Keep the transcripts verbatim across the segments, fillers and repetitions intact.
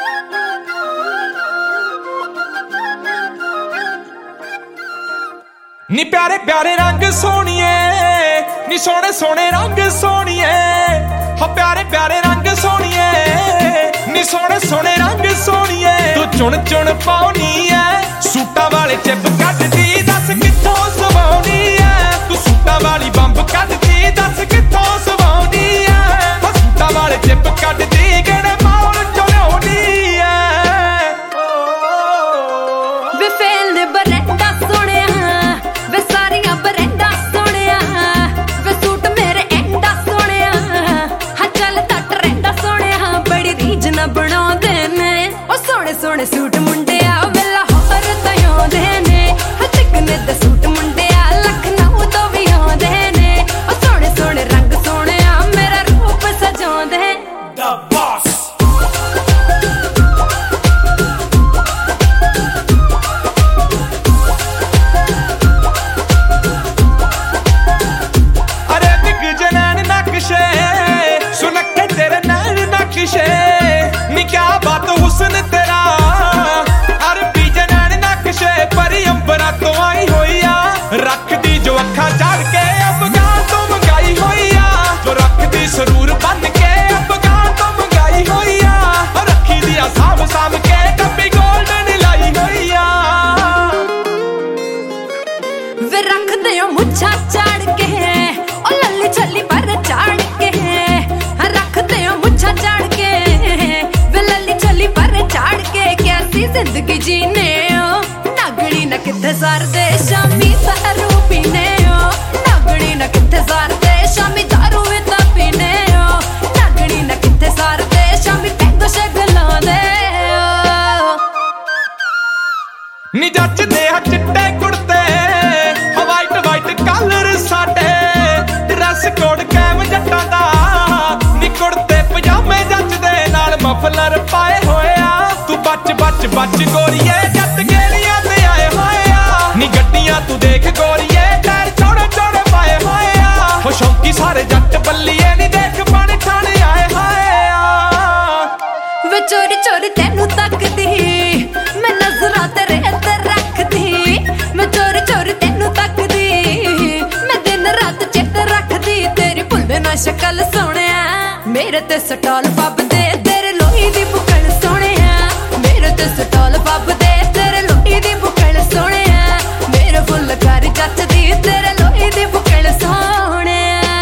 नी प्यारे प्यारे रंग सोनिए, नी सोने सोने रंग सोनिए, हो प्यारे प्यारे रंग सोनिए, नी सोने सोने रंग सोनिए। तू चुन चुन पाउनी है सूटा वाले चिप कटदी, दस कित्थों सवाउनी है। तू सूटा वाली बंब कटदी, दस कित्थों सवाउनी है। हो सूटा वाले चिप कटदी, किहड़े मॉल चों लिआउनी है। वे फेल ने बरंडा सोनिया, वे सारियां बरंडा सोनिया, वे सूट मेरे एंडा सोनिया, हाँ चल तट रहिंदा सोनिया। बड़ी रीझ ना बनाउंदे ने ओ सोहणे सोहणे सूट मुंडिया, वे लाहौर तो आउंदे ने। हाँ चिकने दे सूट मुंडिया, लखनऊ तो भी आउंदे ने। ओ सोहणे सोहणे रंग सोनिया, मेरा रूप सजाउंदे। The boss सुनखे तेरे नैन नक्शे, नी क्या बात हुस्न तेरा। अरबी जनैन नक्शे परी अंबरा तो आई होई आ, रखदी जो अखा चाड़ के अफगान तो मंगाई होई आ। जो रखदी सरूर बन के अफगान तो मंगाई होई आ। रखी दिया साम साम के डब्बी गोल्डन लाई होई आ। वे रख दे मुच्छा चाड़ के ओ लल्ली छल्ली पर चाड़ के, रख दे मुच्छा चाड़ के, वे लल्ली छल्ली पर चाड़ के। कैसी जिंदगी जीने हो नागड़ी न किथे सार दे, शामी दारू पीने हो नागड़ी न किथे सार दे। शामी दारू भी ता पीने हो नागड़ी न किथे सार दे। शामी पैग शग लांदे हो। नी जचदे आ चिट्टे कुड़ते, वाइट वाइट कलर साडे, ड्रेस कोड कैम जट्टां दा। नी कुड़ते पजामे जचदे नाल मफलर पाए होए आ। तू बच बच बच गोरीए, जट गेलियां ते आए होए आ। नी गड्डियां तू देख गोरीए, टायर चौड़े चौड़े पाए होए आ। हो शौकी सारे जट बल्लीए, नी देख पानी ठाणे आए होए आ। वे चोरी चोरी तेनू तकदी, मैं नजरां तेरे ते रखदी। मैं चोरी चोरी तेनू तकदी, मैं दिन रात चित रखदी। तेरी भुल्ले ना शक्ल सोहणिया, मेरे ते स्टॉल पब दे तेरे लोही दी बुकल सोहणिया। मेरे ते स्टॉल पब दे तेरे लोही दी बुकल सोहणिया। मेरे फुल कर जचदी, तेरे लोही दी बुकल सोहणिया।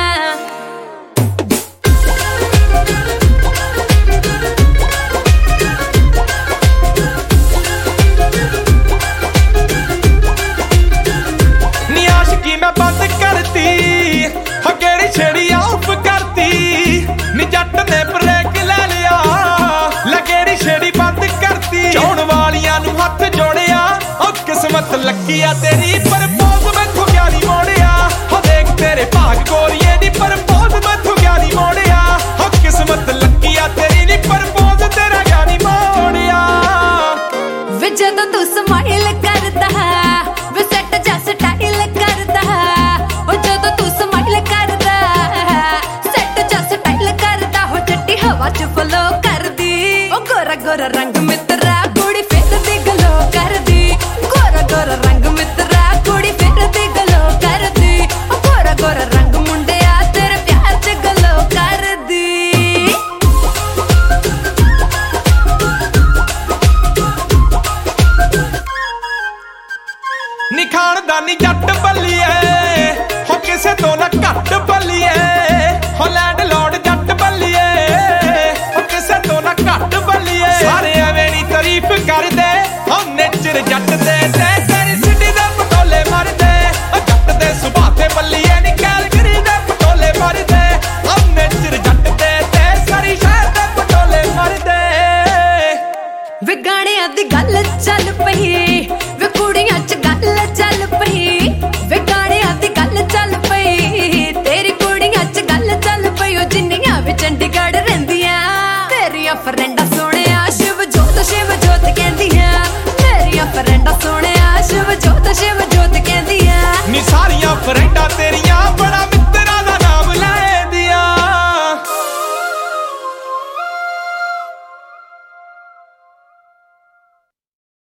मैं बंद करती, हो केड़ी छेड़ी ऑफ करती। नी जट ने ब्रेक ले लिया, लगेड़ी छेड़ी बंद करती। चौण वालियां नू हथ जोड़िया, ओ किस्मत लकी आ तेरी। परपोज मैथों गया नी मोड़िया, हो देख तेरे भाग गोरीए नी। परपोज मैथों गया नी मोड़िया, हो किस्मत लकी आ तेरी। नी परपोज तेरा गया नी मोड़िया। वे जदों तू स्माइल करदा, वे सेट जा स्टाइल करदा। ओ जदों तू स्माइल करदा, सेट जा स्टाइल करदा। हो चट्टी हवा च फ्लो करदी, ओ गोरा गोरा रंग मित्रा कुड़ी फिरदी गलो करदी। गोरा गोरा रंग मित्रा कुड़ी फिरदी गलो करदी। ओ गोरा गोरा रंग मुंडिया तेरे प्यार च गलो करदी। नी खानदानी जट बल्लीए, हो किसे तो ना घट बल्लीए। हो लैंड लॉर्ड जट बल्लीए, हो किसे तो ना घट बल्लीए। सारे एवें नी तारीफ करदे, हो नेचर जट दे ते तेरी सिटी दे पटोले मारदे। ओ जट दे सुभाऽ ते बल्लीए, नी कैलगरी दे पटोले मारदे। ओ नेचर जट दे ते सारी शहर दे पटोले मारदे। वे गाणियां दी गल चल पई, वे कुड़ियां च गल चल पई। वे गाणियां दी गल चल पई, तेरी कुड़ियां च गल चल पई। ओ जिन्नियां भी चंडीगढ़ रहिंदियां, तेरियां फ्रेंडां सोहणिया शिव जोत शिव जोत कहंदियां। तेरियां फ्रेंडां सोहणिया शिव जोत शिव